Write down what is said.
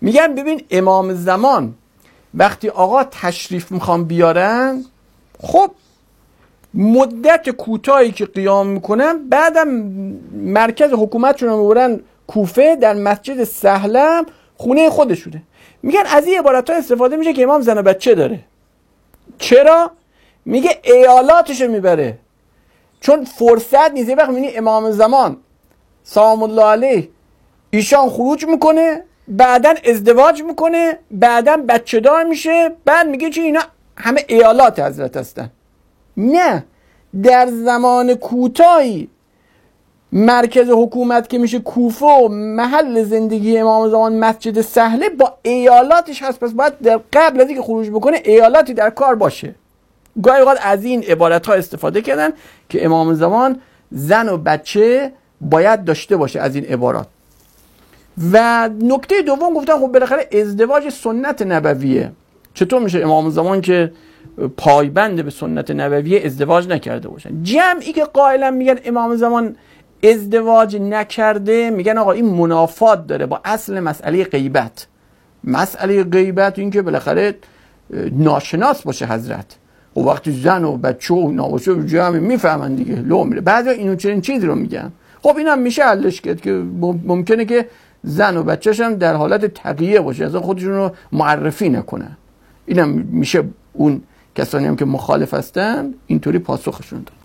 میگن ببین امام زمان وقتی آقا تشریف میخوان بیارن، خب مدت کوتاهی که قیام میکنن، بعدم مرکز حکومتشون رو میبرن کوفه، در مسجد سهلم خونه خودشونه. میگن از این عبارت ها استفاده میشه که امام زن و بچه داره. چرا؟ میگه ایالاتشو میبره، چون فرصت نیست. یه وقت میبینی امام زمان سلام الله علیه ایشان خروج میکنه، بعدن ازدواج میکنه، بعدن بچه دار میشه، بعد میگه چه اینا همه ایالات حضرت هستن. نه، در زمان کوتاهی مرکز حکومت که میشه کوفه و محل زندگی امام زمان مسجد سهله با ایالاتش هست، پس باید در قبل از اینکه خروج بکنه ایالاتی در کار باشه. گاهی اوقات از این عبارت ها استفاده کردن که امام زمان زن و بچه باید داشته باشه از این عبارات. و نکته دوم گفتن خب بالاخره ازدواج سنت نبویه، چطور میشه امام زمان که پایبند به سنت نبویه ازدواج نکرده باشن؟ جمعی که قائلا میگن امام زمان ازدواج نکرده میگن آقا این منافات داره با اصل مسئله غیبت. مسئله غیبت این که بالاخره ناشناس باشه حضرت، و وقتی زن و بچه و ناباشه جمعی میفهمن دیگه لو میره. بعضی اینو چنین چیزی رو میگن. خب اینم میشه حلش کرد که ممکنه که زن و بچه‌ش هم در حالت تقیه باشه، اصلا خودشون رو معرفی نکنن. اینم میشه اون کسانی هم که مخالف هستن اینطوری پاسخشون داد.